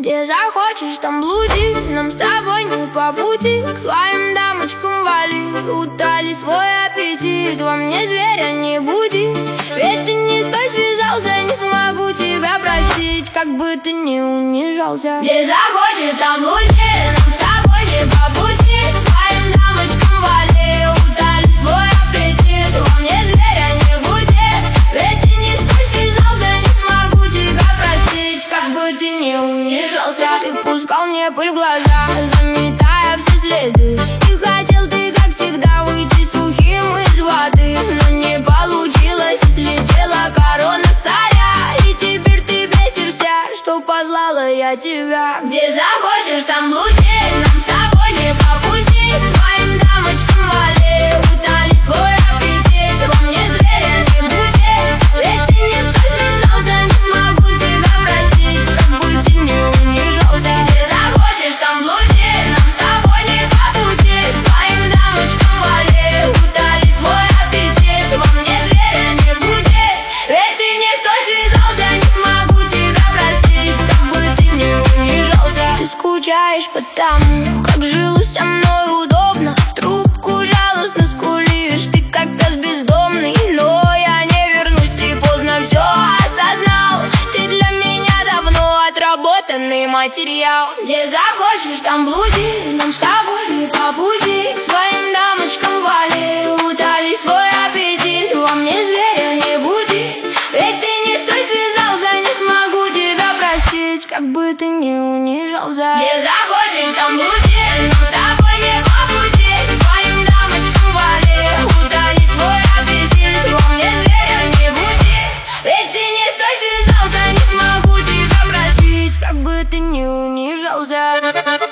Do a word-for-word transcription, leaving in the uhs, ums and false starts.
Где захочешь, там блуди, нам с тобой не по пути. К своим дамочкам вали, утоли свой аппетит. Во мне зверя не буди, ведь ты не с той связался. Не смогу тебя простить, как бы ты ни унижался. Где захочешь, там блуди, нам с тобой не по пути. К своим дамочкам вали, утоли свой аппетит. Во мне зверя не буди, ведь ты не с той связался. Не смогу тебя простить, как бы ты ни унижался. Ты пускал мне пыль в глаза, заметая все следы. И хотел ты, как всегда, выйти сухим из воды. Но не получилось, и слетела корона с царя. И теперь ты бесишься, что послала я тебя. Где захочешь, там блуди, нам с тобой не по пути. К своим дамочкам вали, утоли свой аппетит. Во мне зверя не буди, ведь ты не с той связался. Не смогу тебя простить, как бы ты ни унижался. Где захочешь, там блуди, нам с тобой не по пути. К своим дамочкам вали, утоли свой аппетит. Во мне зверя не буди, ведь ты не с той связался. Не смогу тебя простить, как бы ты ни унижался. Ты скучаешь потому, как жилось со мной удобно. В трубку жалостно скулишь, ты как пес бездомный. Но я не вернусь, ты поздно все осознал. Ты для меня давно отработанный материал. Где захочешь, там блуди, нам с тобой не по пути. К своим дамочкам вали, утоли свой аппетит. Во мне зверя не буди, ведь ты не с той связался. Не смогу тебя простить, как бы ты ни унижался. Где захочешь, там блуди, нам с тобой не по пути. К своим дамочкам вали, утоли свой аппетит. Во мне зверя не буди, ведь ты не с той связался. Не смогу тебя простить, как бы ты ни унижался.